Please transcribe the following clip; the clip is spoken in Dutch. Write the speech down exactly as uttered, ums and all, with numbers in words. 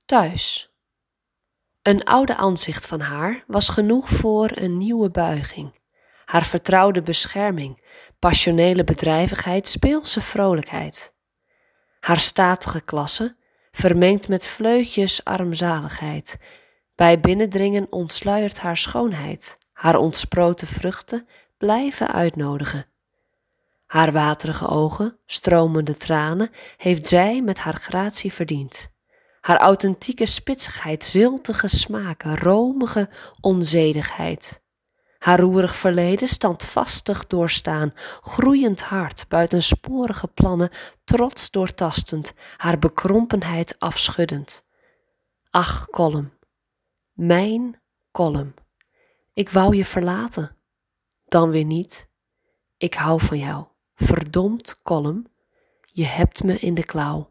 Thuis. Een oude aanzicht van haar was genoeg voor een nieuwe buiging. Haar vertrouwde bescherming, passionele bedrijvigheid, speelse vrolijkheid. Haar statige klasse, vermengd met vleutjes armzaligheid. Bij binnendringen ontsluiert haar schoonheid. Haar ontsproten vruchten blijven uitnodigen. Haar waterige ogen, stromende tranen, heeft zij met haar gratie verdiend. Haar authentieke spitsigheid, ziltige smaken, romige onzedigheid. Haar roerig verleden standvastig doorstaan, groeiend hart, buitensporige plannen, trots doortastend, haar bekrompenheid afschuddend. Ach, Colm, mijn Colm, ik wou je verlaten, dan weer niet. Ik hou van jou, verdomd Colm, je hebt me in de klauw.